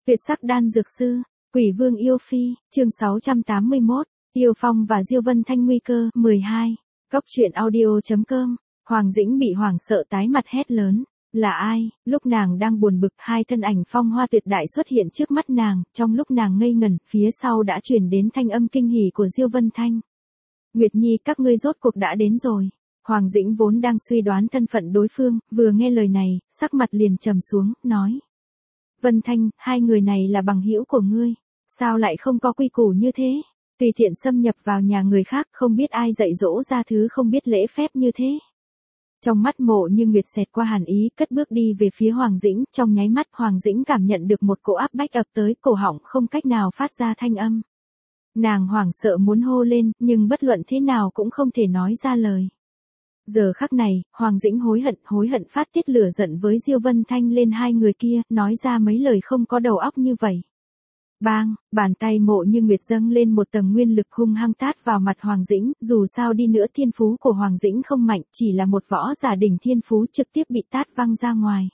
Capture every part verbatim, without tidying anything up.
Tuyệt sắc đan dược sư, Quỷ Vương yêu phi, chương sáu trăm tám mươi mốt, Tiêu Phong và Diêu Vân Thanh nguy cơ, mười hai. Cốc truyện audio.com, Hoàng Dĩnh bị hoảng sợ tái mặt hét lớn. Là ai? Lúc nàng đang buồn bực, hai thân ảnh phong hoa tuyệt đại xuất hiện trước mắt nàng, trong lúc nàng ngây ngẩn, phía sau đã truyền đến thanh âm kinh hỉ của Diêu Vân Thanh. Nguyệt Nhi, các ngươi rốt cuộc đã đến rồi. Hoàng Dĩnh vốn đang suy đoán thân phận đối phương, vừa nghe lời này, sắc mặt liền trầm xuống, nói. Vân Thanh, hai người này là bằng hữu của ngươi, sao lại không có quy củ như thế? Tùy tiện xâm nhập vào nhà người khác, không biết ai dạy dỗ ra thứ không biết lễ phép như thế. Trong mắt Mộ Như Nguyệt xẹt qua hàn ý, cất bước đi về phía Hoàng Dĩnh, trong nháy mắt Hoàng Dĩnh cảm nhận được một cỗ áp bách ập tới, cổ họng không cách nào phát ra thanh âm. Nàng hoảng sợ muốn hô lên, nhưng bất luận thế nào cũng không thể nói ra lời. Giờ khắc này, Hoàng Dĩnh hối hận, hối hận phát tiết lửa giận với Diêu Vân Thanh lên hai người kia, nói ra mấy lời không có đầu óc như vậy. Bang, bàn tay Mộ Như Nguyệt dâng lên một tầng nguyên lực hung hăng tát vào mặt Hoàng Dĩnh, dù sao đi nữa thiên phú của Hoàng Dĩnh không mạnh, chỉ là một võ giả đỉnh thiên phú trực tiếp bị tát văng ra ngoài.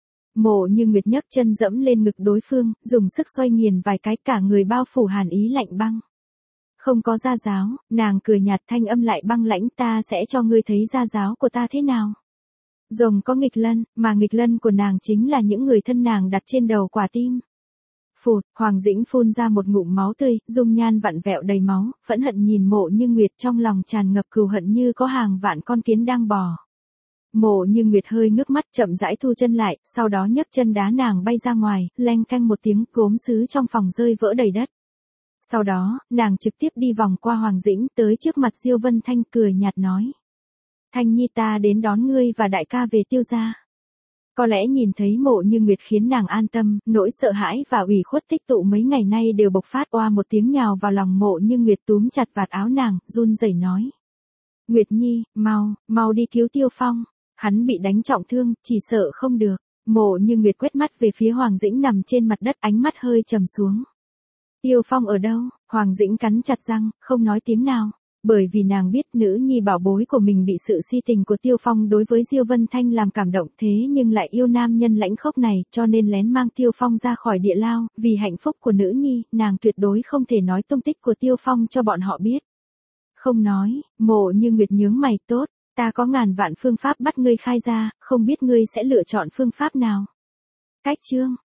Mộ Như Nguyệt nhấc chân dẫm lên ngực đối phương, dùng sức xoay nghiền vài cái, cả người bao phủ hàn ý lạnh băng. Không có gia giáo, nàng cười nhạt, thanh âm lại băng lãnh, ta sẽ cho ngươi thấy gia giáo của ta thế nào. Rồng có nghịch lân, mà nghịch lân của nàng chính là những người thân nàng đặt trên đầu quả tim. Phụt, Hoàng Dĩnh phun ra một ngụm máu tươi, dung nhan vặn vẹo đầy máu, phẫn hận nhìn Mộ Như Nguyệt, trong lòng tràn ngập cừu hận như có hàng vạn con kiến đang bò. Mộ Như Nguyệt hơi ngước mắt, chậm rãi thu chân lại, sau đó nhấc chân đá nàng bay ra ngoài, leng canh một tiếng, gốm sứ trong phòng rơi vỡ đầy đất. Sau đó, nàng trực tiếp đi vòng qua Hoàng Dĩnh, tới trước mặt Diêu Vân Thanh, cười nhạt nói. Thanh Nhi, ta đến đón ngươi và đại ca về Tiêu gia. Có lẽ nhìn thấy Mộ Như Nguyệt khiến nàng an tâm, nỗi sợ hãi và ủy khuất tích tụ mấy ngày nay đều bộc phát, oa một tiếng nhào vào lòng Mộ Như Nguyệt, túm chặt vạt áo nàng, run rẩy nói. Nguyệt Nhi, mau, mau đi cứu Tiêu Phong, hắn bị đánh trọng thương, chỉ sợ không được. Mộ Như Nguyệt quét mắt về phía Hoàng Dĩnh nằm trên mặt đất, ánh mắt hơi trầm xuống. Tiêu Phong ở đâu? Hoàng Dĩnh cắn chặt răng, không nói tiếng nào. Bởi vì nàng biết nữ nhi bảo bối của mình bị sự si tình của Tiêu Phong đối với Diêu Vân Thanh làm cảm động, thế nhưng lại yêu nam nhân lãnh khốc này, cho nên lén mang Tiêu Phong ra khỏi địa lao, vì hạnh phúc của nữ nhi, nàng tuyệt đối không thể nói tung tích của Tiêu Phong cho bọn họ biết. Không nói, Mộ Như Nguyệt nhướng mày, tốt, ta có ngàn vạn phương pháp bắt ngươi khai ra, không biết ngươi sẽ lựa chọn phương pháp nào. Cách chương,